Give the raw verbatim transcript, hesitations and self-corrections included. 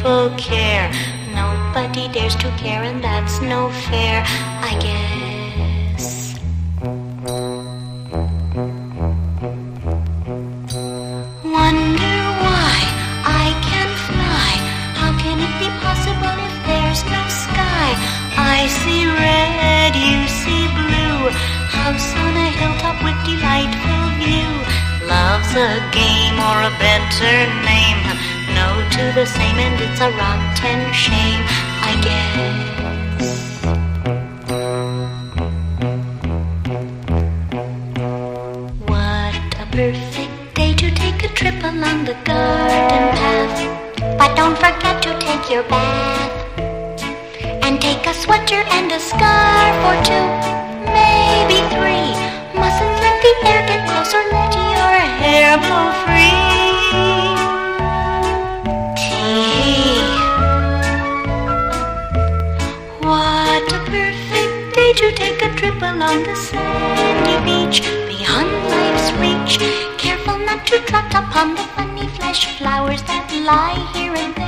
people care. Nobody dares to care, and that's no fair, I guess. Wonder why I can fly. How can it be possible if there's no sky? I see red, you see blue. House on a hilltop with delightful view. Love's a game or a better name. No to the same, and it's a rotten shame, I guess. What a perfect day to take a trip along the garden path. But don't forget to take your bath. And take a sweater and a scarf or two, maybe three. Mustn't let the air get close or let your hair blow free. Tea. What a perfect day to take a trip along the sandy beach, beyond life's reach. Careful not to trot upon the funny flesh flowers that lie here and there.